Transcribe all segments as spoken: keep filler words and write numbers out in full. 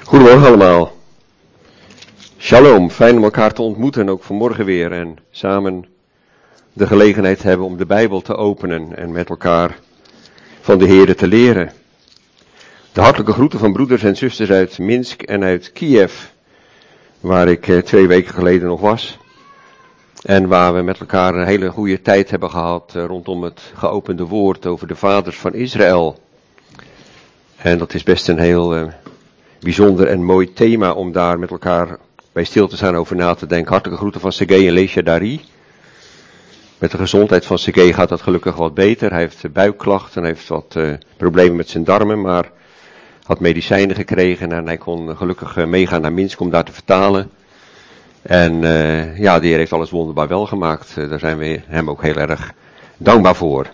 Goedemorgen allemaal. Shalom, fijn om elkaar te ontmoeten, ook vanmorgen weer. En samen de gelegenheid hebben om de Bijbel te openen en met elkaar van de Heere te leren. De hartelijke groeten van broeders en zusters uit Minsk en uit Kiev, waar ik eh, twee weken geleden nog was. En waar we met elkaar een hele goede tijd hebben gehad eh, rondom het geopende woord over de vaders van Israël. En dat is best een heel eh, bijzonder en mooi thema om daar met elkaar bij stil te staan over na te denken. Hartelijke groeten van Sergei en Leesja Dari. Met de gezondheid van Sergei gaat dat gelukkig wat beter. Hij heeft buikklachten, hij heeft wat uh, problemen met zijn darmen, maar had medicijnen gekregen en hij kon gelukkig uh, meegaan naar Minsk om daar te vertalen. En uh, ja, de Heer heeft alles wonderbaar wel gemaakt. Uh, daar zijn we hem ook heel erg dankbaar voor.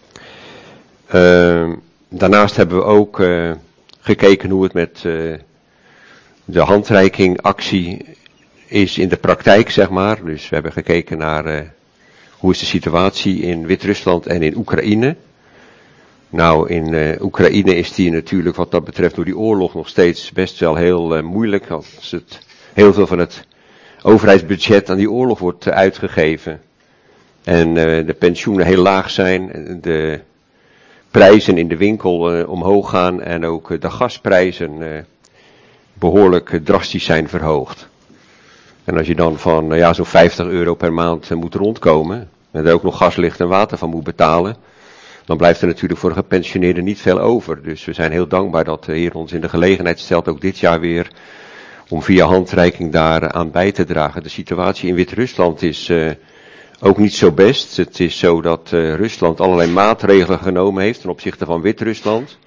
Uh, daarnaast hebben we ook uh, gekeken hoe het met uh, de handreiking actie is in de praktijk, zeg maar. Dus we hebben gekeken naar uh, hoe is de situatie in Wit-Rusland en in Oekraïne. Nou, in uh, Oekraïne is die natuurlijk wat dat betreft door die oorlog nog steeds best wel heel uh, moeilijk. Als het heel veel van het overheidsbudget aan die oorlog wordt uh, uitgegeven. En uh, de pensioenen heel laag zijn, de prijzen in de winkel uh, omhoog gaan en ook uh, de gasprijzen uh, behoorlijk uh, drastisch zijn verhoogd. En als je dan van uh, ja, zo'n vijftig euro per maand uh, moet rondkomen en er ook nog gas, licht en water van moet betalen, dan blijft er natuurlijk voor de gepensioneerden niet veel over. Dus we zijn heel dankbaar dat de Heer ons in de gelegenheid stelt, ook dit jaar weer, om via handreiking daar aan bij te dragen. De situatie in Wit-Rusland is uh, ook niet zo best. Het is zo dat uh, Rusland allerlei maatregelen genomen heeft ten opzichte van Wit-Rusland.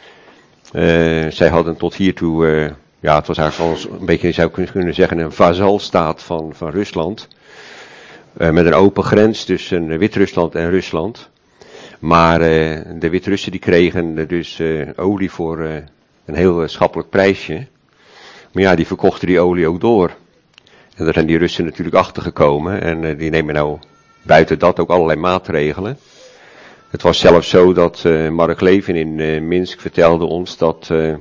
Uh, zij hadden tot hiertoe, uh, ja, het was eigenlijk al een beetje, je zou kunnen zeggen, een vazalstaat van, van Rusland. Uh, met een open grens tussen Wit-Rusland en Rusland. Maar uh, de Wit-Russen die kregen dus uh, olie voor uh, een heel uh, schappelijk prijsje. Maar ja, die verkochten die olie ook door. En daar zijn die Russen natuurlijk achter gekomen. En uh, die nemen nou buiten dat ook allerlei maatregelen. Het was zelfs zo dat uh, Mark Levin in uh, Minsk vertelde ons dat uh,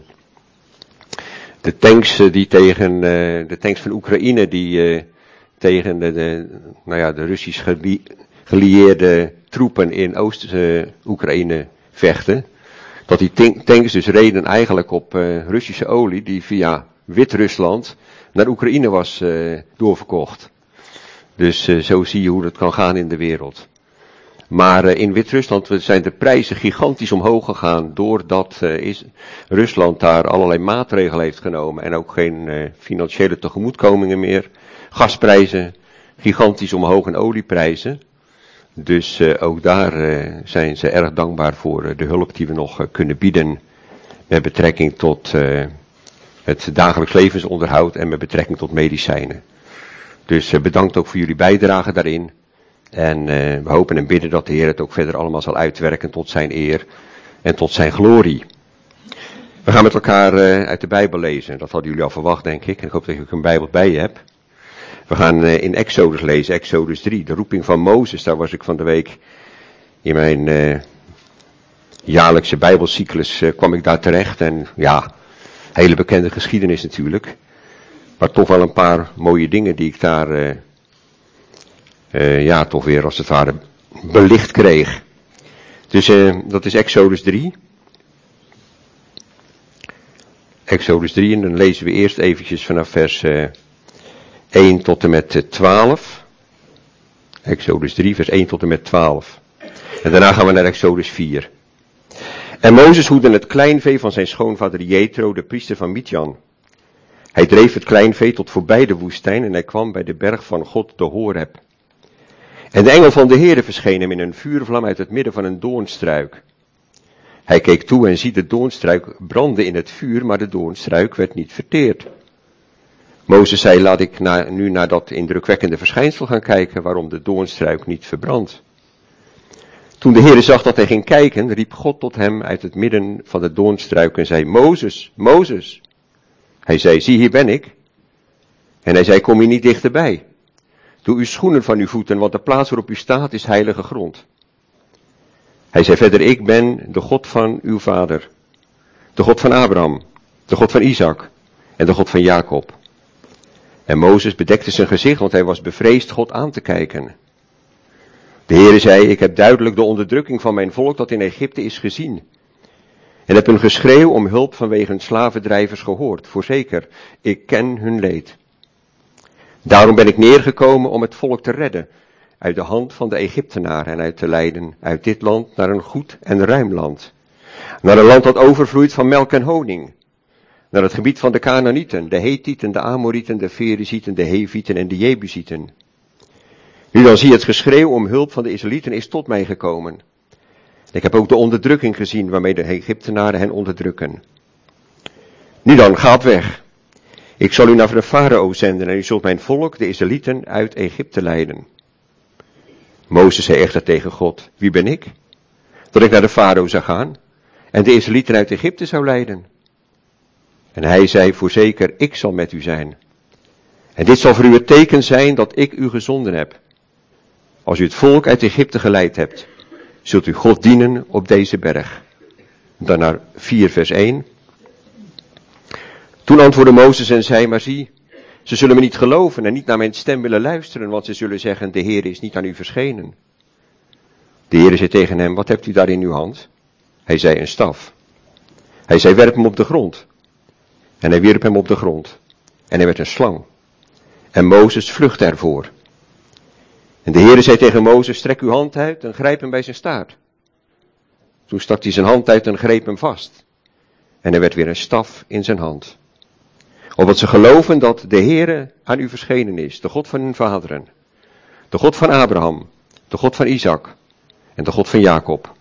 de tanks uh, die tegen uh, de tanks van Oekraïne die uh, tegen de, de, nou ja, de Russisch gelie, gelieerde troepen in Oost-Oekraïne uh, vechten, dat die tanks dus reden eigenlijk op uh, Russische olie die via Wit-Rusland naar Oekraïne was uh, doorverkocht. Dus uh, zo zie je hoe dat kan gaan in de wereld. Maar uh, in Wit-Rusland zijn de prijzen gigantisch omhoog gegaan doordat uh, is, Rusland daar allerlei maatregelen heeft genomen en ook geen uh, financiële tegemoetkomingen meer. Gasprijzen gigantisch omhoog en olieprijzen. Dus uh, ook daar uh, zijn ze erg dankbaar voor uh, de hulp die we nog uh, kunnen bieden met betrekking tot uh, het dagelijks levensonderhoud en met betrekking tot medicijnen. Dus uh, bedankt ook voor jullie bijdrage daarin. En uh, we hopen en bidden dat de Heer het ook verder allemaal zal uitwerken tot zijn eer en tot zijn glorie. We gaan met elkaar uh, uit de Bijbel lezen. Dat hadden jullie al verwacht, denk ik. En ik hoop dat je ook een Bijbel bij je hebt. We gaan uh, in Exodus lezen, Exodus drie, de roeping van Mozes. Daar was ik van de week in mijn uh, jaarlijkse Bijbelcyclus uh, kwam ik daar terecht. En ja, hele bekende geschiedenis natuurlijk. Maar toch wel een paar mooie dingen die ik daar uh, uh, ja, toch weer als het ware belicht kreeg. Dus uh, dat is Exodus drie. Exodus drie en dan lezen we eerst eventjes vanaf vers uh, één tot en met twaalf. Exodus drie, vers één tot en met twaalf. En daarna gaan we naar Exodus vier. En Mozes hoedde het kleinvee van zijn schoonvader Jethro, de priester van Midjan. Hij dreef het kleinvee tot voorbij de woestijn en hij kwam bij de berg van God, de Horeb. En de engel van de Heere verscheen hem in een vuurvlam uit het midden van een doornstruik. Hij keek toe en ziet de doornstruik brandde in het vuur, maar de doornstruik werd niet verteerd. Mozes zei, laat ik na, nu naar dat indrukwekkende verschijnsel gaan kijken, waarom de doornstruik niet verbrandt. Toen de Heere zag dat hij ging kijken, riep God tot hem uit het midden van de doornstruik en zei, Mozes, Mozes. Hij zei, zie hier ben ik. En hij zei, kom hier niet dichterbij. Doe uw schoenen van uw voeten, want de plaats waarop u staat is heilige grond. Hij zei verder, ik ben de God van uw vader, de God van Abraham, de God van Isaac en de God van Jacob. En Mozes bedekte zijn gezicht, want hij was bevreesd God aan te kijken. De Heere zei, ik heb duidelijk de onderdrukking van mijn volk dat in Egypte is gezien. En heb hun geschreeuw om hulp vanwege hun slavendrijvers gehoord. Voorzeker, ik ken hun leed. Daarom ben ik neergekomen om het volk te redden uit de hand van de Egyptenaren en uit te leiden uit dit land naar een goed en ruim land. Naar een land dat overvloeit van melk en honing. Naar het gebied van de Kanaanieten, de Hethieten, de Amorieten, de Ferizieten, de Hevieten en de Jebusieten. Nu dan zie je het geschreeuw om hulp van de Israëlieten is tot mij gekomen. Ik heb ook de onderdrukking gezien waarmee de Egyptenaren hen onderdrukken. Nu dan, ga op weg. Ik zal u naar de farao zenden en u zult mijn volk, de Israëlieten, uit Egypte leiden. Mozes zei echter tegen God, wie ben ik? Dat ik naar de farao zou gaan en de Israëlieten uit Egypte zou leiden. En hij zei, voorzeker, ik zal met u zijn. En dit zal voor u het teken zijn dat ik u gezonden heb. Als u het volk uit Egypte geleid hebt, zult u God dienen op deze berg. Dan naar vier vers één. Toen antwoordde Mozes en zei, maar zie, ze zullen me niet geloven en niet naar mijn stem willen luisteren, want ze zullen zeggen, de Heer is niet aan u verschenen. De Heer zei tegen hem, wat hebt u daar in uw hand? Hij zei, een staf. Hij zei, werp hem op de grond. En hij wierp hem op de grond. En hij werd een slang. En Mozes vluchtte ervoor. En de Heer zei tegen Mozes, strek uw hand uit en grijp hem bij zijn staart. Toen stak hij zijn hand uit en greep hem vast. En er werd weer een staf in zijn hand. Opdat ze geloven dat de Heere aan u verschenen is, de God van hun vaderen. De God van Abraham, de God van Isaac en de God van Jacob.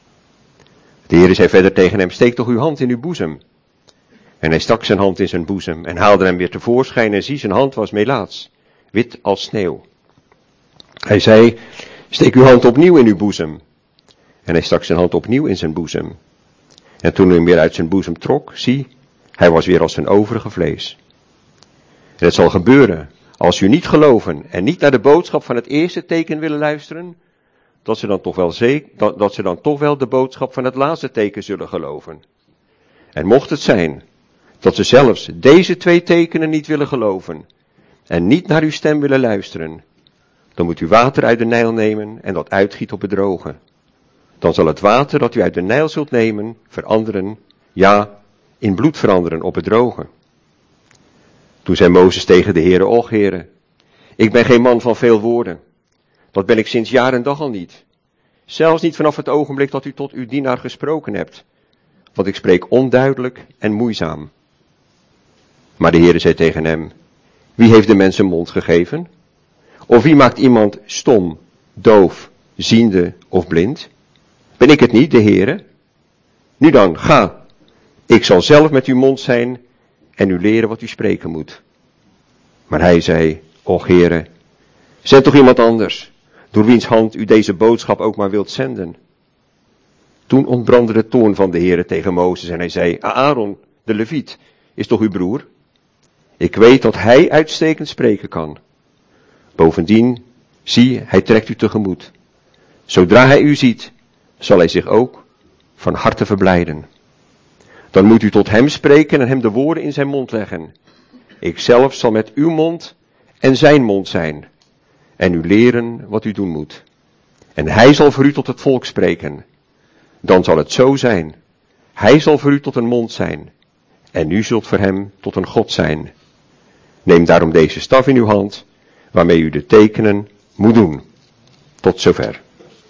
De Heere zei verder tegen hem, steek toch uw hand in uw boezem. En hij stak zijn hand in zijn boezem en haalde hem weer tevoorschijn en zie, zijn hand was melaats, wit als sneeuw. Hij zei, steek uw hand opnieuw in uw boezem. En hij stak zijn hand opnieuw in zijn boezem. En toen hij hem weer uit zijn boezem trok, zie, hij was weer als zijn overige vlees. En het zal gebeuren, als u niet geloven en niet naar de boodschap van het eerste teken willen luisteren, dat ze dan toch wel, zeker, dat, dat ze dan toch wel de boodschap van het laatste teken zullen geloven. En mocht het zijn dat ze zelfs deze twee tekenen niet willen geloven en niet naar uw stem willen luisteren, dan moet u water uit de Nijl nemen en dat uitgiet op het droge. Dan zal het water dat u uit de Nijl zult nemen veranderen, ja, in bloed veranderen op het droge. Toen zei Mozes tegen de Heere, och Heere, ik ben geen man van veel woorden. Dat ben ik sinds jaar en dag al niet. Zelfs niet vanaf het ogenblik dat u tot uw dienaar gesproken hebt. Want ik spreek onduidelijk en moeizaam. Maar de Heere zei tegen hem, wie heeft de mens een mond gegeven? Of wie maakt iemand stom, doof, ziende of blind? Ben ik het niet, de Heere? Nu dan, ga. Ik zal zelf met uw mond zijn en u leren wat u spreken moet. Maar hij zei, och Heere, zend toch iemand anders, door wiens hand u deze boodschap ook maar wilt zenden. Toen ontbrandde de toorn van de Heere tegen Mozes en hij zei, Aaron, de Leviet, is toch uw broer? Ik weet dat hij uitstekend spreken kan. Bovendien, zie, hij trekt u tegemoet. Zodra hij u ziet, zal hij zich ook van harte verblijden. Dan moet u tot hem spreken en hem de woorden in zijn mond leggen. Ikzelf zal met uw mond en zijn mond zijn en u leren wat u doen moet. En hij zal voor u tot het volk spreken. Dan zal het zo zijn. Hij zal voor u tot een mond zijn en u zult voor hem tot een God zijn. Neem daarom deze staf in uw hand, waarmee u de tekenen moet doen. Tot zover.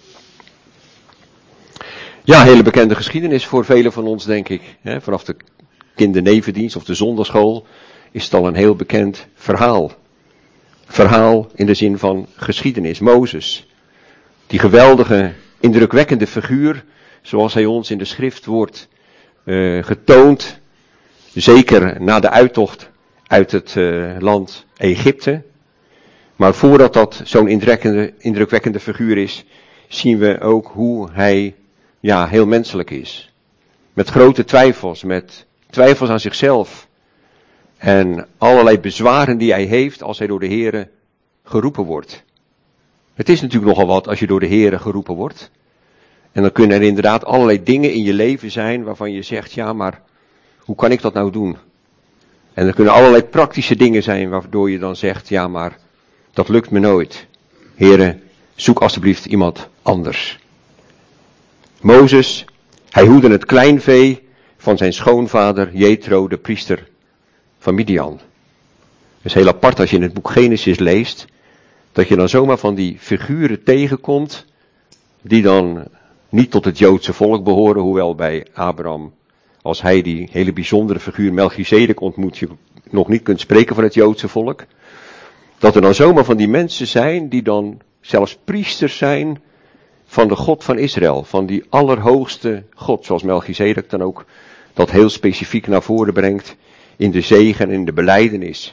Ja, hele bekende geschiedenis voor velen van ons, denk ik. He, vanaf de kindernevendienst of de zondagschool is het al een heel bekend verhaal. Verhaal in de zin van geschiedenis. Mozes, die geweldige, indrukwekkende figuur, zoals hij ons in de schrift wordt uh, getoond, zeker na de uittocht uit het uh, land Egypte. Maar voordat dat zo'n indrukwekkende, indrukwekkende figuur is, zien we ook hoe hij ja, heel menselijk is. Met grote twijfels, met twijfels aan zichzelf. En allerlei bezwaren die hij heeft als hij door de Heere geroepen wordt. Het is natuurlijk nogal wat als je door de Heere geroepen wordt. En dan kunnen er inderdaad allerlei dingen in je leven zijn waarvan je zegt, ja maar hoe kan ik dat nou doen? En er kunnen allerlei praktische dingen zijn waardoor je dan zegt, ja maar dat lukt me nooit. Heren, zoek alstublieft iemand anders. Mozes, hij hoedde het kleinvee van zijn schoonvader Jethro, de priester van Midian. Het is heel apart als je in het boek Genesis leest, dat je dan zomaar van die figuren tegenkomt, die dan niet tot het Joodse volk behoren, hoewel bij Abraham, als hij die hele bijzondere figuur Melchizedek ontmoet, je nog niet kunt spreken van het Joodse volk. Dat er dan zomaar van die mensen zijn, die dan zelfs priesters zijn van de God van Israël, van die allerhoogste God, zoals Melchizedek dan ook dat heel specifiek naar voren brengt in de zegen en in de belijdenis.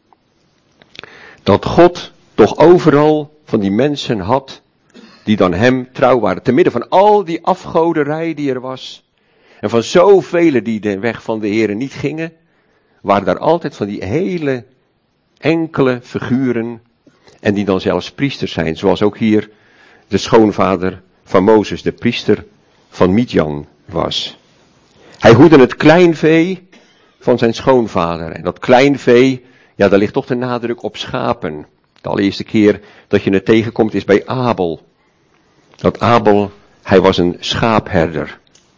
Dat God toch overal van die mensen had, die dan hem trouw waren, te midden van al die afgoderij die er was, en van zoveel die de weg van de Heere niet gingen, waren daar altijd van die hele enkele figuren, en die dan zelfs priesters zijn, zoals ook hier de schoonvader van Mozes, de priester van Midian was. Hij hoedde het kleinvee van zijn schoonvader, en dat kleinvee, ja, daar ligt toch de nadruk op schapen. De allereerste keer dat je het tegenkomt is bij Abel. Dat Abel, hij was een schaapherder.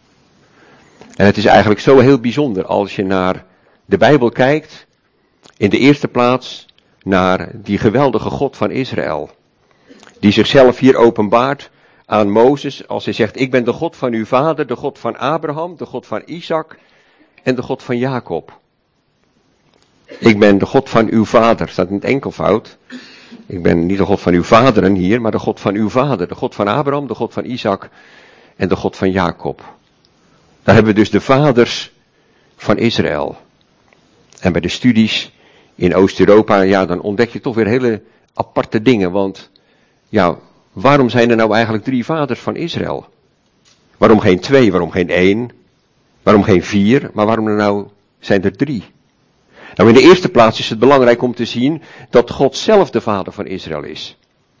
En het is eigenlijk zo heel bijzonder als je naar de Bijbel kijkt, in de eerste plaats naar die geweldige God van Israël, die zichzelf hier openbaart aan Mozes als hij zegt, ik ben de God van uw vader, de God van Abraham, de God van Isaac en de God van Jacob. Ik ben de God van uw vader, staat in het enkelvoud. Ik ben niet de God van uw vaderen hier, maar de God van uw vader, de God van Abraham, de God van Isaac en de God van Jacob. Daar hebben we dus de vaders van Israël. En bij de studies in Oost-Europa, ja, dan ontdek je toch weer hele aparte dingen, want ja, waarom zijn er nou eigenlijk drie vaders van Israël? Waarom geen twee, waarom geen één, waarom geen vier, maar waarom er nou zijn er drie? Nou, in de eerste plaats is het belangrijk om te zien dat God zelf de vader van Israël is.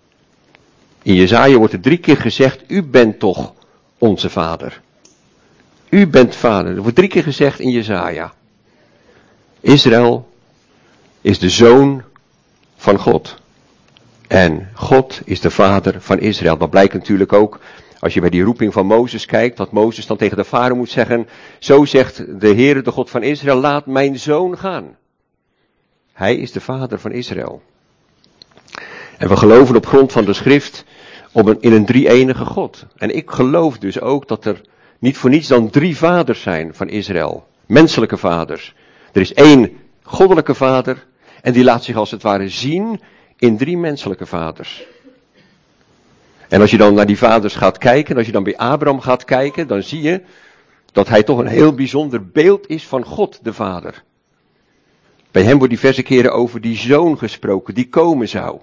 In Jesaja wordt er drie keer gezegd, u bent toch onze vader. U bent vader. Er wordt drie keer gezegd in Jesaja. Israël is de zoon van God. En God is de vader van Israël. Dat blijkt natuurlijk ook als je bij die roeping van Mozes kijkt, dat Mozes dan tegen de farao moet zeggen, zo zegt de Heere, de God van Israël, laat mijn zoon gaan. Hij is de vader van Israël. En we geloven op grond van de schrift op een, in een drie-enige God. En ik geloof dus ook dat er niet voor niets dan drie vaders zijn van Israël. Menselijke vaders. Er is één goddelijke vader en die laat zich als het ware zien in drie menselijke vaders. En als je dan naar die vaders gaat kijken, als je dan bij Abraham gaat kijken, dan zie je dat hij toch een heel bijzonder beeld is van God de Vader. Bij hem wordt diverse keren over die zoon gesproken, die komen zou.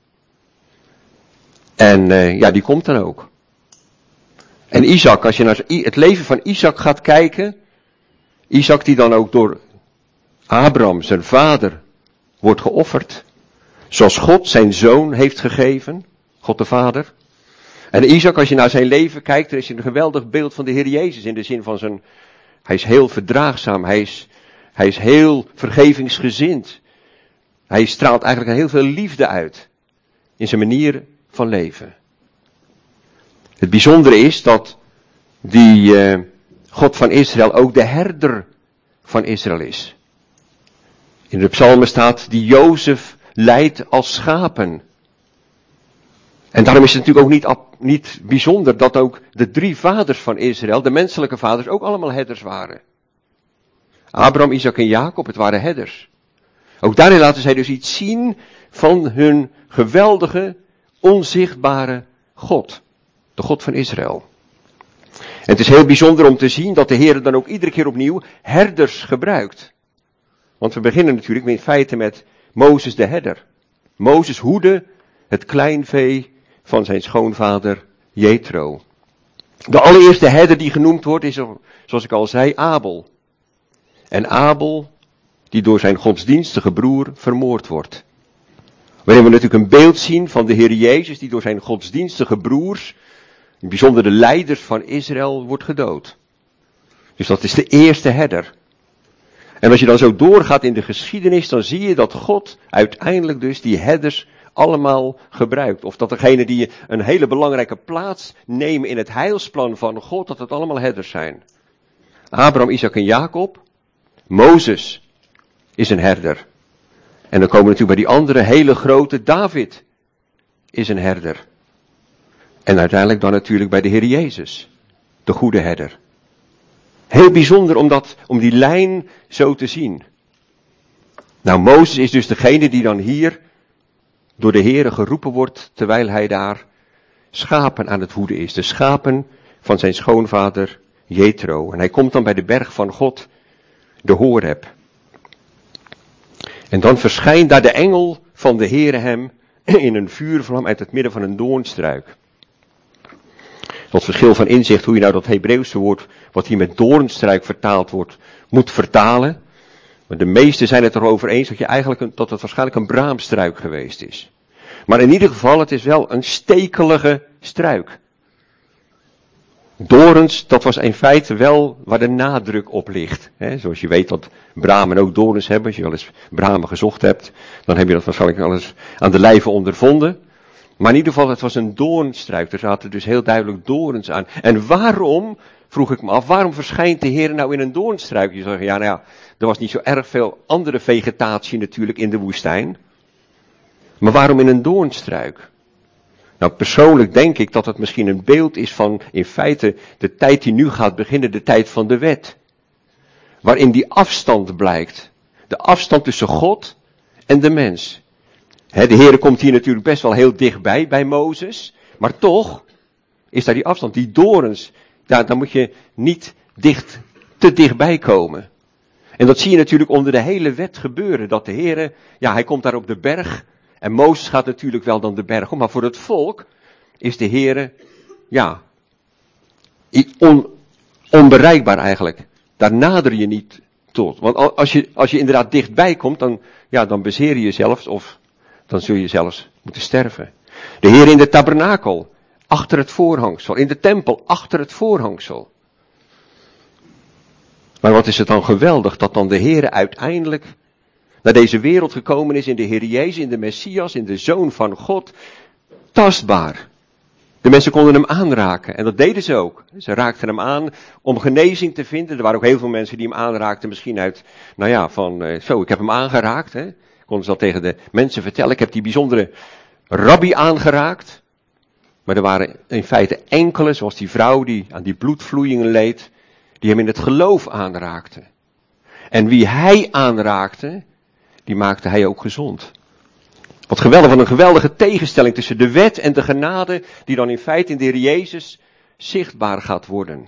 En uh, ja, die komt dan ook. En Isaac, als je naar het leven van Isaac gaat kijken, Isaac die dan ook door Abraham, zijn vader, wordt geofferd. Zoals God zijn zoon heeft gegeven, God de Vader. En Isaac, als je naar zijn leven kijkt, dan is hij een geweldig beeld van de Heer Jezus. In de zin van zijn, hij is heel verdraagzaam, hij is, hij is heel vergevingsgezind. Hij straalt eigenlijk heel veel liefde uit in zijn manier van leven. Het bijzondere is dat die uh, God van Israël ook de herder van Israël is. In de psalmen staat die Jozef leidt als schapen. En daarom is het natuurlijk ook niet, niet bijzonder dat ook de drie vaders van Israël, de menselijke vaders, ook allemaal herders waren. Abraham, Isaac en Jacob, het waren herders. Ook daarin laten zij dus iets zien van hun geweldige, onzichtbare God. De God van Israël. En het is heel bijzonder om te zien dat de Heer dan ook iedere keer opnieuw herders gebruikt. Want we beginnen natuurlijk in feite met Mozes de herder. Mozes hoedde het kleinvee van zijn schoonvader Jethro. De allereerste herder die genoemd wordt is, zoals ik al zei, Abel. En Abel, die door zijn godsdienstige broer vermoord wordt. Waarin we natuurlijk een beeld zien van de Heer Jezus, die door zijn godsdienstige broers, in bijzonder de leiders van Israël, wordt gedood. Dus dat is de eerste herder. En als je dan zo doorgaat in de geschiedenis, dan zie je dat God uiteindelijk dus die herders allemaal gebruikt. Of dat degene die een hele belangrijke plaats nemen in het heilsplan van God, dat het allemaal herders zijn. Abraham, Isaac en Jacob. Mozes is een herder. En dan komen we natuurlijk bij die andere hele grote, David is een herder. En uiteindelijk dan natuurlijk bij de Heer Jezus, de goede herder. Heel bijzonder om, dat, om die lijn zo te zien. Nou, Mozes is dus degene die dan hier door de Heere geroepen wordt, terwijl hij daar schapen aan het hoeden is. De schapen van zijn schoonvader Jethro. En hij komt dan bij de berg van God, de Horeb. En dan verschijnt daar de engel van de Heere hem in een vuurvlam uit het midden van een doornstruik. Tot verschil van inzicht hoe je nou dat Hebreeuwse woord, wat hier met doornstruik vertaald wordt, moet vertalen. Maar de meesten zijn het erover eens dat, je eigenlijk een, dat het waarschijnlijk een braamstruik geweest is. Maar in ieder geval, het is wel een stekelige struik. Dorens, dat was in feite wel waar de nadruk op ligt. He, zoals je weet dat bramen ook dorens hebben. Als je wel eens bramen gezocht hebt, dan heb je dat waarschijnlijk al eens aan de lijve ondervonden. Maar in ieder geval, het was een doornstruik. Er zaten dus heel duidelijk dorens aan. En waarom, vroeg ik me af, waarom verschijnt de Heer nou in een doornstruik? Je zegt, ja, nou ja, er was niet zo erg veel andere vegetatie natuurlijk in de woestijn. Maar waarom in een doornstruik? Nou, persoonlijk denk ik dat het misschien een beeld is van, in feite, de tijd die nu gaat beginnen, de tijd van de wet. Waarin die afstand blijkt. De afstand tussen God en de mens. He, de Heer komt hier natuurlijk best wel heel dichtbij, bij Mozes. Maar toch is daar die afstand, die dorens. Daar, daar moet je niet dicht, te dichtbij komen. En dat zie je natuurlijk onder de hele wet gebeuren. Dat de Heer, ja, hij komt daar op de berg. En Mozes gaat natuurlijk wel dan de berg op. Maar voor het volk is de Heer, ja, on, onbereikbaar eigenlijk. Daar nader je niet tot. Want als je, als je inderdaad dichtbij komt, dan, ja, dan bezeer je jezelf of dan zul je zelfs moeten sterven. De Heer in de tabernakel, achter het voorhangsel. In de tempel, achter het voorhangsel. Maar wat is het dan geweldig dat dan de Heer uiteindelijk naar deze wereld gekomen is in de Heer Jezus, in de Messias, in de Zoon van God. Tastbaar. De mensen konden hem aanraken en dat deden ze ook. Ze raakten hem aan om genezing te vinden. Er waren ook heel veel mensen die hem aanraakten, misschien uit, nou ja, van uh, zo, ik heb hem aangeraakt. Hè. Konden ze dat tegen de mensen vertellen. Ik heb die bijzondere rabbi aangeraakt. Maar er waren in feite enkele, zoals die vrouw die aan die bloedvloeien leed, die hem in het geloof aanraakten. En wie hij aanraakte, die maakte hij ook gezond. Wat geweldig, wat een geweldige tegenstelling tussen de wet en de genade, die dan in feite in de Heer Jezus zichtbaar gaat worden.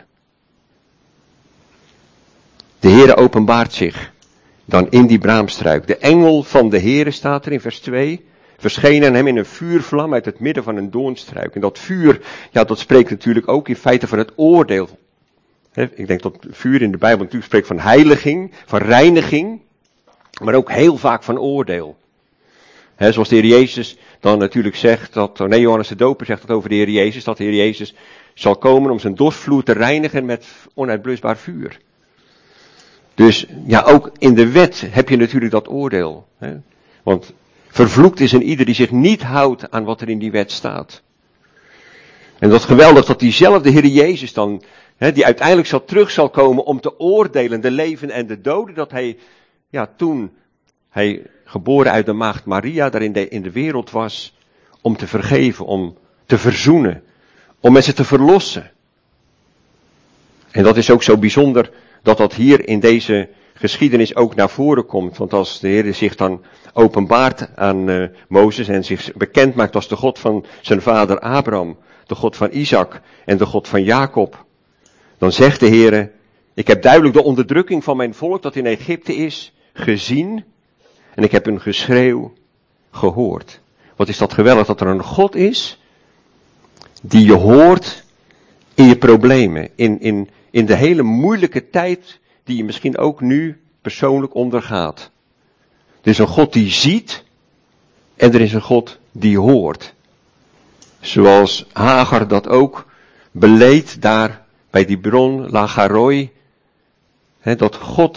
De Heere openbaart zich dan in die braamstruik. De engel van de Heere staat er in vers twee. Verscheen aan hem in een vuurvlam uit het midden van een doornstruik. En dat vuur, ja, dat spreekt natuurlijk ook in feite van het oordeel. He, ik denk dat vuur in de Bijbel natuurlijk spreekt van heiliging, van reiniging, maar ook heel vaak van oordeel. He, zoals de Heer Jezus dan natuurlijk zegt, dat, nee, Johannes de Doper zegt dat over de Heer Jezus, dat de Heer Jezus zal komen om zijn dorsvloer te reinigen met onuitblusbaar vuur. Dus ja, ook in de wet heb je natuurlijk dat oordeel. He. Want vervloekt is een ieder die zich niet houdt aan wat er in die wet staat. En dat is geweldig dat diezelfde Heer Jezus dan, he, die uiteindelijk zal terug zal komen om te oordelen, de leven en de doden, dat hij, ja, toen hij geboren uit de maagd Maria daar in de, in de wereld was, om te vergeven, om te verzoenen, om mensen te verlossen. En dat is ook zo bijzonder dat dat hier in deze geschiedenis ook naar voren komt. Want als de Heer zich dan openbaart aan uh, Mozes en zich bekend maakt als de God van zijn vader Abraham, de God van Isaac en de God van Jacob, dan zegt de Heer, ik heb duidelijk de onderdrukking van mijn volk dat in Egypte is gezien en ik heb hun geschreeuw gehoord. Wat is dat geweldig dat er een God is die je hoort in je problemen, in, in, in de hele moeilijke tijd die je misschien ook nu persoonlijk ondergaat. Er is een God die ziet en er is een God die hoort. Zoals Hagar dat ook beleed daar bij die bron Lagaroi. He, dat God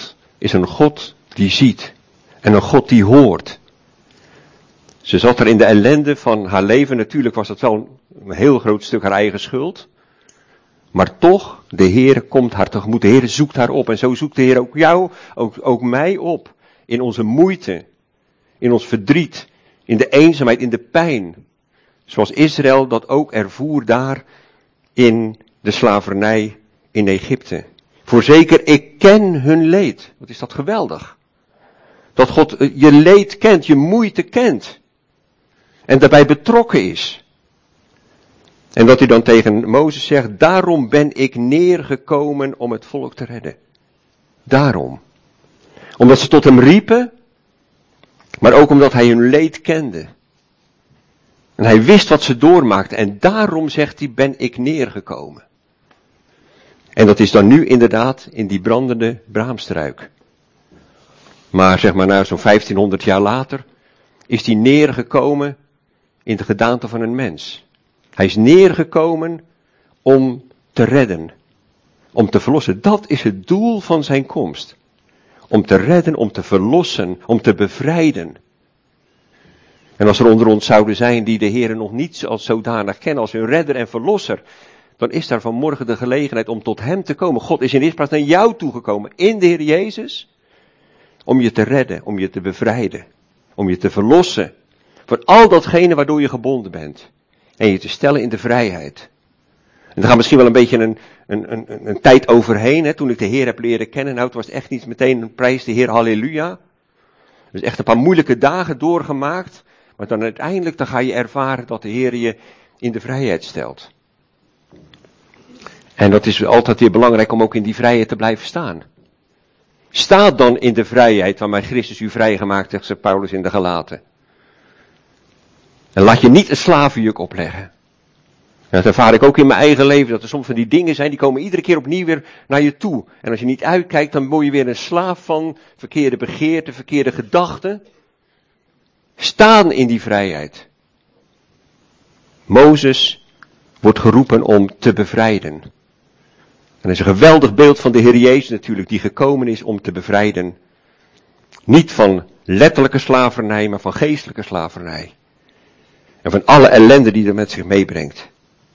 is een God die ziet. En een God die hoort. Ze zat er in de ellende van haar leven. Natuurlijk was dat wel een heel groot stuk haar eigen schuld. Maar toch, de Heer komt haar tegemoet. De Heer zoekt haar op. En zo zoekt de Heer ook jou, ook, ook mij op. In onze moeite. In ons verdriet. In de eenzaamheid, in de pijn. Zoals Israël dat ook ervoer daar in de slavernij in Egypte. Voorzeker, ik ken hun leed. Wat is dat geweldig. Dat God je leed kent, je moeite kent. En daarbij betrokken is. En dat hij dan tegen Mozes zegt, daarom ben ik neergekomen om het volk te redden. Daarom. Omdat ze tot hem riepen, maar ook omdat hij hun leed kende. En hij wist wat ze doormaakten en daarom zegt hij, ben ik neergekomen. En dat is dan nu inderdaad in die brandende braamstruik. Maar zeg maar, nou zo'n vijftienhonderd jaar later is hij neergekomen in de gedaante van een mens. Hij is neergekomen om te redden, om te verlossen. Dat is het doel van zijn komst. Om te redden, om te verlossen, om te bevrijden. En als er onder ons zouden zijn die de Heer nog niet als zodanig kennen als hun redder en verlosser, dan is daar vanmorgen de gelegenheid om tot hem te komen. God is in eerste plaats naar jou toegekomen, in de Heer Jezus, om je te redden, om je te bevrijden, om je te verlossen van al datgene waardoor je gebonden bent. En je te stellen in de vrijheid. En er gaat misschien wel een beetje een, een, een, een tijd overheen. Hè, toen ik de Heer heb leren kennen. Nou, het was echt niet meteen een prijs de Heer, halleluja. Dus echt een paar moeilijke dagen doorgemaakt. Maar dan uiteindelijk dan ga je ervaren dat de Heer je in de vrijheid stelt. En dat is altijd weer belangrijk om ook in die vrijheid te blijven staan. Sta dan in de vrijheid waarmee Christus u vrijgemaakt heeft, zegt Paulus in de Galaten. En laat je niet een slavenjuk opleggen. En dat ervaar ik ook in mijn eigen leven, dat er soms van die dingen zijn, die komen iedere keer opnieuw weer naar je toe. En als je niet uitkijkt, dan word je weer een slaaf van verkeerde begeerten, verkeerde gedachten. Staan in die vrijheid. Mozes wordt geroepen om te bevrijden. En dat is een geweldig beeld van de Heer Jezus natuurlijk, die gekomen is om te bevrijden. Niet van letterlijke slavernij, maar van geestelijke slavernij. En van alle ellende die er met zich meebrengt.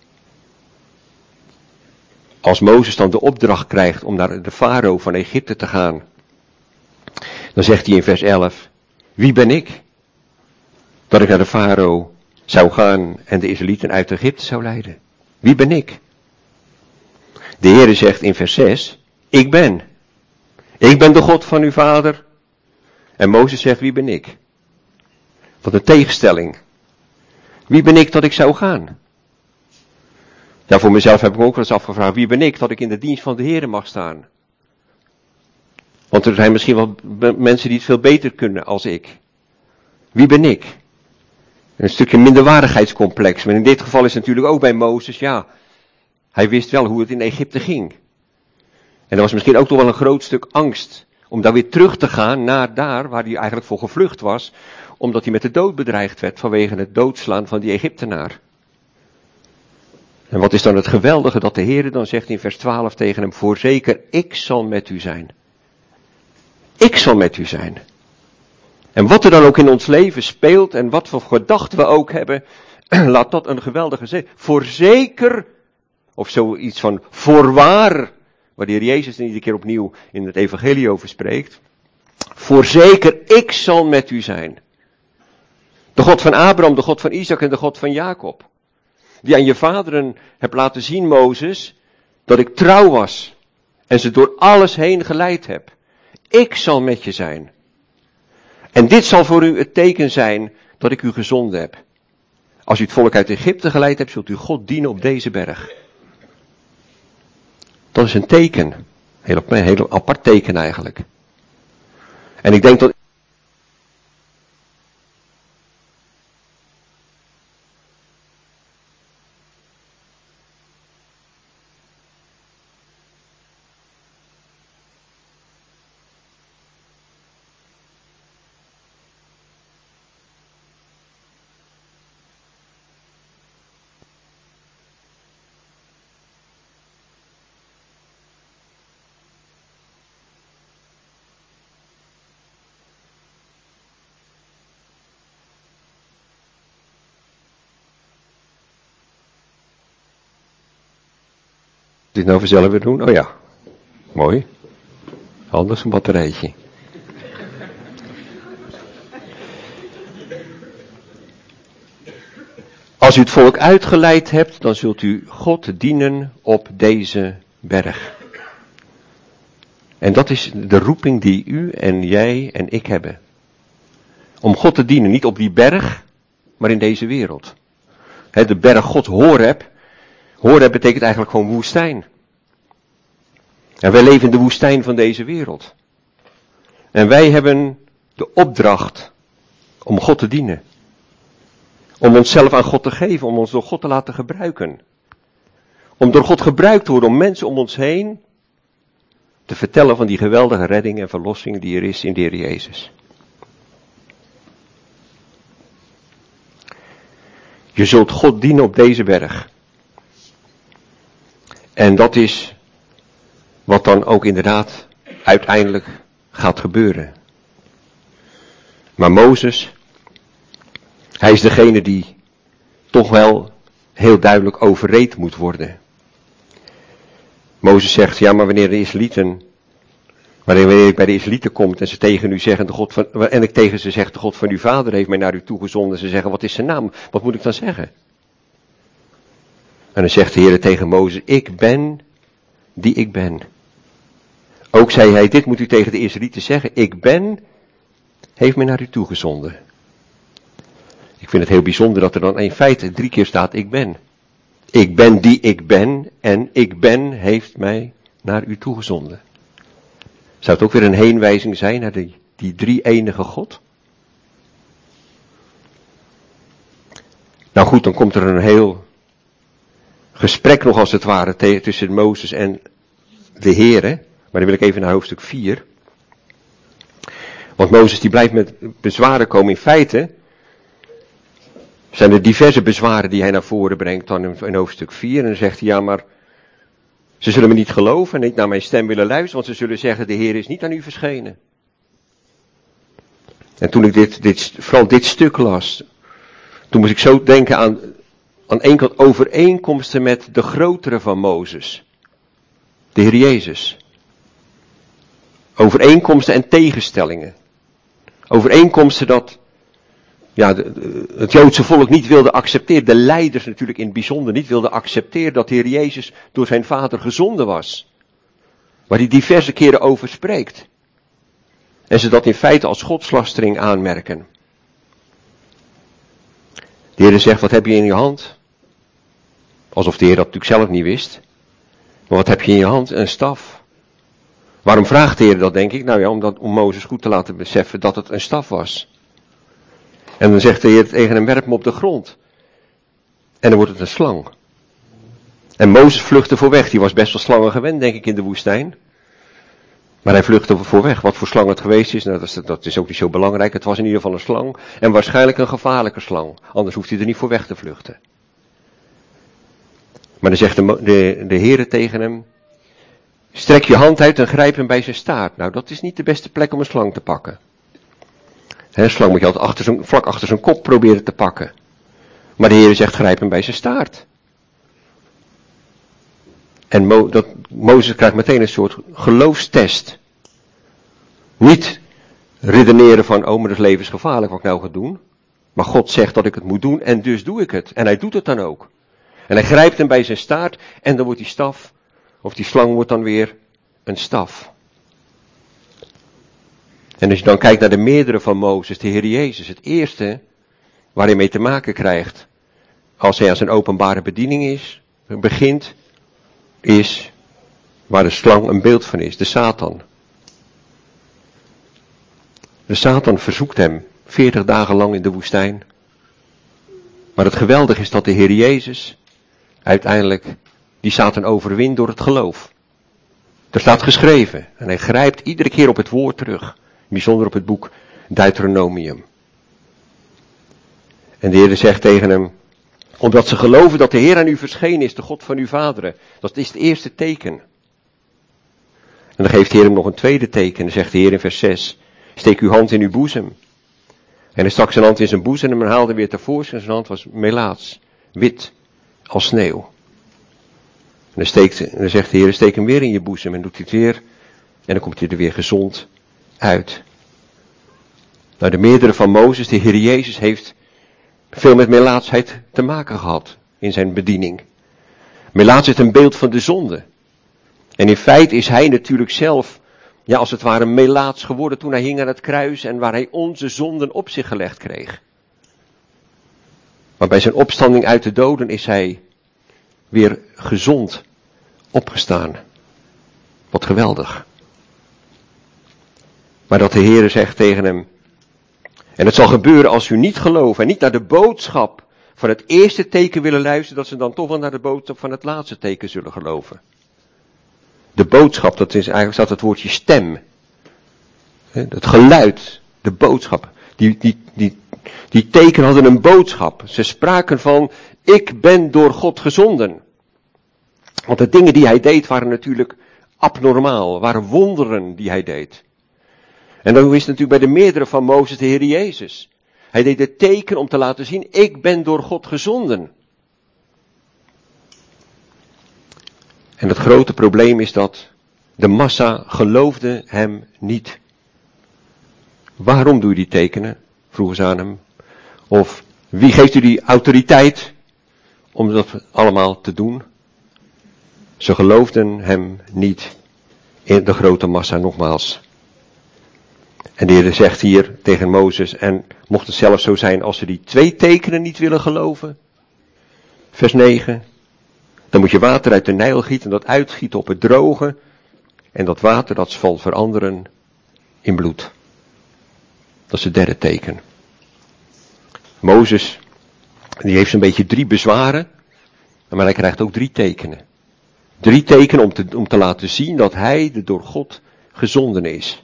Als Mozes dan de opdracht krijgt om naar de farao van Egypte te gaan. Dan zegt hij in vers elf. Wie ben ik? Dat ik naar de farao zou gaan en de Israëlieten uit Egypte zou leiden. Wie ben ik? De Heere zegt in vers zes. Ik ben. Ik ben de God van uw vader. En Mozes zegt wie ben ik? Wat een tegenstelling. Wie ben ik dat ik zou gaan? Ja, voor mezelf heb ik me ook wel eens afgevraagd, wie ben ik dat ik in de dienst van de Heer mag staan? Want er zijn misschien wel mensen die het veel beter kunnen als ik. Wie ben ik? Een stukje minderwaardigheidscomplex. Maar in dit geval is het natuurlijk ook bij Mozes, ja, hij wist wel hoe het in Egypte ging. En er was misschien ook toch wel een groot stuk angst om daar weer terug te gaan naar daar waar hij eigenlijk voor gevlucht was, omdat hij met de dood bedreigd werd vanwege het doodslaan van die Egyptenaar. En wat is dan het geweldige dat de Heer dan zegt in vers twaalf tegen hem, voorzeker, ik zal met u zijn. Ik zal met u zijn. En wat er dan ook in ons leven speelt en wat voor gedachten we ook hebben, laat dat een geweldige zin. Voorzeker, of zoiets van voorwaar, waar de Heer Jezus er iedere keer opnieuw in het evangelie over spreekt. Voorzeker, ik zal met u zijn. De God van Abraham, de God van Isaac en de God van Jacob. Die aan je vaderen hebt laten zien, Mozes, dat ik trouw was en ze door alles heen geleid heb. Ik zal met je zijn. En dit zal voor u het teken zijn dat ik u gezonden heb. Als u het volk uit Egypte geleid hebt, zult u God dienen op deze berg. Dat is een teken. Heel, een heel apart teken eigenlijk. En ik denk dat Dit nou vanzelf weer doen? Oh ja, mooi. Anders een batterijtje. Als u het volk uitgeleid hebt, dan zult u God dienen op deze berg. En dat is de roeping die u en jij en ik hebben. Om God te dienen, niet op die berg, maar in deze wereld. He, de berg God Horeb. Horeb betekent eigenlijk gewoon woestijn. En wij leven in de woestijn van deze wereld. En wij hebben de opdracht om God te dienen. Om onszelf aan God te geven, om ons door God te laten gebruiken. Om door God gebruikt te worden, om mensen om ons heen te vertellen van die geweldige redding en verlossing die er is in de Heer Jezus. Je zult God dienen op deze berg. En dat is wat dan ook inderdaad uiteindelijk gaat gebeuren. Maar Mozes, hij is degene die toch wel heel duidelijk overreed moet worden. Mozes zegt, ja, maar wanneer de Israëlieten, wanneer ik bij de Israëlieten kom en ze tegen u zeggen, de God van, en ik tegen ze zeg, de God van uw vader heeft mij naar u toegezonden, ze zeggen, wat is zijn naam? Wat moet ik dan zeggen? En dan zegt de Heer tegen Mozes, ik ben die ik ben. Ook zei hij, dit moet u tegen de Israëlieten zeggen, ik ben, heeft mij naar u toegezonden. Ik vind het heel bijzonder dat er dan in feite drie keer staat, ik ben. Ik ben die ik ben en ik ben heeft mij naar u toegezonden. Zou het ook weer een heenwijzing zijn naar die, die drie enige God? Nou goed, dan komt er een heel gesprek nog als het ware te, tussen Mozes en de Heere. Maar dan wil ik even naar hoofdstuk vier. Want Mozes die blijft met bezwaren komen. In feite zijn er diverse bezwaren die hij naar voren brengt dan in, in hoofdstuk vier. En dan zegt hij, ja maar ze zullen me niet geloven en niet naar mijn stem willen luisteren. Want ze zullen zeggen, de Heer is niet aan u verschenen. En toen ik dit, dit, vooral dit stuk las, toen moest ik zo denken aan, aan één kant overeenkomsten met de grotere van Mozes. De Heer Jezus. Overeenkomsten en tegenstellingen. Overeenkomsten dat ja, de, de, het Joodse volk niet wilde accepteren. De leiders natuurlijk in het bijzonder niet wilden accepteren dat de Heer Jezus door zijn vader gezonden was. Waar hij diverse keren over spreekt. En ze dat in feite als godslastering aanmerken. De Heer zegt, wat heb je in je hand? Alsof de Heer dat natuurlijk zelf niet wist. Maar wat heb je in je hand? Een staf. Waarom vraagt de Heer dat, denk ik? Nou ja, omdat, om Mozes goed te laten beseffen dat het een staf was. En dan zegt de Heer tegen hem, werp hem op de grond. En dan wordt het een slang. En Mozes vluchtte voor weg. Die was best wel slangen gewend, denk ik, in de woestijn. Maar hij vluchtte voor weg. Wat voor slang het geweest is, nou, dat, is, dat is ook niet zo belangrijk. Het was in ieder geval een slang. En waarschijnlijk een gevaarlijke slang. Anders hoeft hij er niet voor weg te vluchten. Maar dan zegt de, de, de Heer tegen hem, strek je hand uit en grijp hem bij zijn staart. Nou, dat is niet de beste plek om een slang te pakken. He, een slang moet je altijd achter zijn, vlak achter zijn kop proberen te pakken. Maar de Heer zegt, grijp hem bij zijn staart. En Mo, dat, Mozes krijgt meteen een soort geloofstest. Niet redeneren van, oh, maar dat is levensgevaarlijk wat ik nou ga doen. Maar God zegt dat ik het moet doen en dus doe ik het. En hij doet het dan ook. En hij grijpt hem bij zijn staart en dan wordt die staf, of die slang wordt dan weer een staf. En als je dan kijkt naar de meerdere van Mozes, de Heer Jezus, het eerste waar hij mee te maken krijgt, als hij aan zijn openbare bediening is, begint, is waar de slang een beeld van is, de Satan. De Satan verzoekt hem veertig dagen lang in de woestijn. Maar het geweldige is dat de Heer Jezus uiteindelijk die Satan overwint door het geloof. Er staat geschreven en hij grijpt iedere keer op het woord terug. Bijzonder op het boek Deuteronomium. En de Heer zegt tegen hem, omdat ze geloven dat de Heer aan u verschenen is, de God van uw vaderen. Dat is het eerste teken. En dan geeft de Heer hem nog een tweede teken. En dan zegt de Heer in vers zes, steek uw hand in uw boezem. En hij stak zijn hand in zijn boezem en hem haalde weer tevoorschijn. Zijn hand was melaats, wit als sneeuw. En dan, steekt, en dan zegt de Heer, steek hem weer in je boezem en doet hij het weer. En dan komt hij er weer gezond uit. Nou, de meerdere van Mozes, de Heer Jezus, heeft veel met melaatsheid te maken gehad in zijn bediening. Melaats is een beeld van de zonde. En in feite is hij natuurlijk zelf, ja, als het ware melaats geworden toen hij hing aan het kruis en waar hij onze zonden op zich gelegd kreeg. Maar bij zijn opstanding uit de doden is hij weer gezond opgestaan. Wat geweldig. Maar dat de Heere zegt tegen hem, en het zal gebeuren als u niet geloven en niet naar de boodschap van het eerste teken willen luisteren, dat ze dan toch wel naar de boodschap van het laatste teken zullen geloven. De boodschap, dat is eigenlijk staat het woordje stem. Het geluid, de boodschap. Die, die, die, die teken hadden een boodschap. Ze spraken van, ik ben door God gezonden. Want de dingen die hij deed waren natuurlijk abnormaal, waren wonderen die hij deed. En dan is het natuurlijk bij de meerdere van Mozes de Heer Jezus. Hij deed het teken om te laten zien, ik ben door God gezonden. En het grote probleem is dat de massa geloofde hem niet. Waarom doe je die tekenen? Vroegen ze aan hem. Of wie geeft u die autoriteit om dat allemaal te doen? Ze geloofden hem niet in de grote massa, nogmaals. En de Heer zegt hier tegen Mozes, en mocht het zelfs zo zijn als ze die twee tekenen niet willen geloven. Vers negen. Dan moet je water uit de Nijl gieten en dat uitgieten op het droge. En dat water dat zal veranderen in bloed. Dat is het derde teken. Mozes, die heeft zo'n beetje drie bezwaren. Maar hij krijgt ook drie tekenen. Drie tekenen om te, om te laten zien dat hij de door God gezonden is.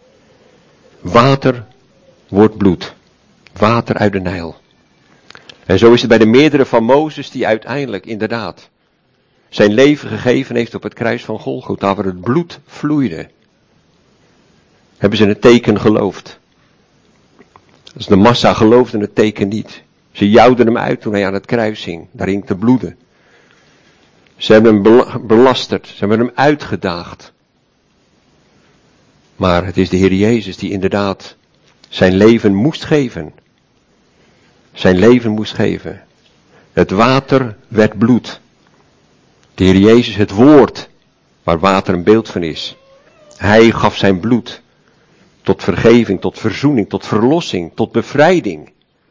Water wordt bloed. Water uit de Nijl. En zo is het bij de meerdere van Mozes die uiteindelijk inderdaad zijn leven gegeven heeft op het kruis van Golgotha, waar het bloed vloeide. Hebben ze het teken geloofd. Dus de massa geloofde het teken niet. Ze jouwden hem uit toen hij aan het kruis hing. Daar hing te bloeden. Ze hebben hem belasterd. Ze hebben hem uitgedaagd. Maar het is de Heer Jezus die inderdaad zijn leven moest geven. Zijn leven moest geven. Het water werd bloed. De Heer Jezus, het woord, waar water een beeld van is. Hij gaf zijn bloed tot vergeving, tot verzoening, tot verlossing, tot bevrijding.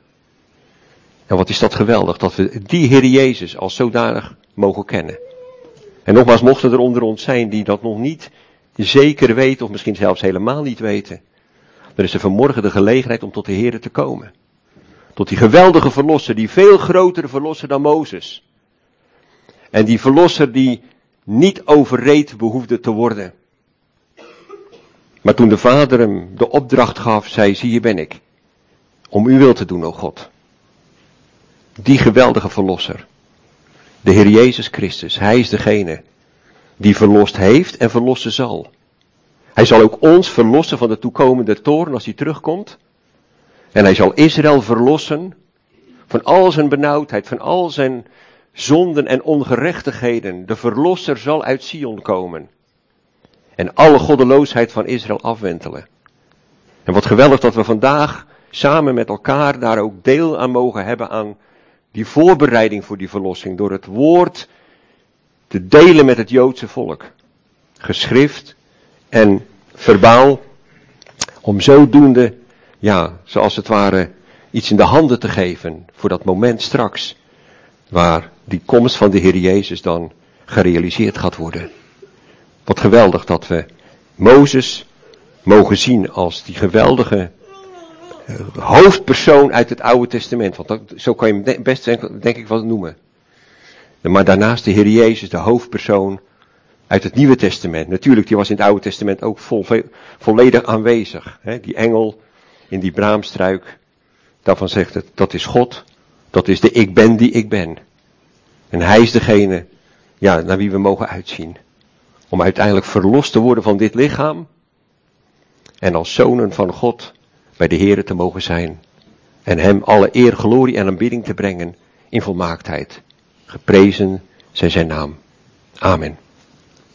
En wat is dat geweldig, dat we die Heer Jezus als zodanig mogen kennen. En nogmaals, mochten er onder ons zijn die dat nog niet zeker weten, of misschien zelfs helemaal niet weten, dan is er vanmorgen de gelegenheid om tot de Heer te komen. Tot die geweldige verlosser, die veel grotere verlosser dan Mozes. En die verlosser die niet overreed behoefde te worden. Maar toen de Vader hem de opdracht gaf, zei, zie hier ben ik. Om uw wil te doen, o God. Die geweldige verlosser. De Heer Jezus Christus, hij is degene die verlost heeft en verlossen zal. Hij zal ook ons verlossen van de toekomende toorn als hij terugkomt. En hij zal Israël verlossen van al zijn benauwdheid, van al zijn zonden en ongerechtigheden. De verlosser zal uit Sion komen. En alle goddeloosheid van Israël afwentelen. En wat geweldig dat we vandaag samen met elkaar daar ook deel aan mogen hebben aan die voorbereiding voor die verlossing. Door het woord te delen met het Joodse volk. Geschrift en verbaal. Om zodoende, ja, zoals het ware, iets in de handen te geven voor dat moment straks. Waar die komst van de Heer Jezus dan gerealiseerd gaat worden. Wat geweldig dat we Mozes mogen zien als die geweldige uh, hoofdpersoon uit het Oude Testament. Want dat, zo kan je hem best denk, denk ik wel noemen. Maar daarnaast de Heer Jezus, de hoofdpersoon uit het Nieuwe Testament. Natuurlijk, die was in het Oude Testament ook vol, volledig aanwezig. Hè? Die engel in die braamstruik, daarvan zegt het, dat is God. Dat is de ik ben die ik ben. En hij is degene, ja, naar wie we mogen uitzien. Om uiteindelijk verlost te worden van dit lichaam. En als zonen van God bij de Heere te mogen zijn. En hem alle eer, glorie en aanbidding te brengen in volmaaktheid. Geprezen zij zijn naam. Amen.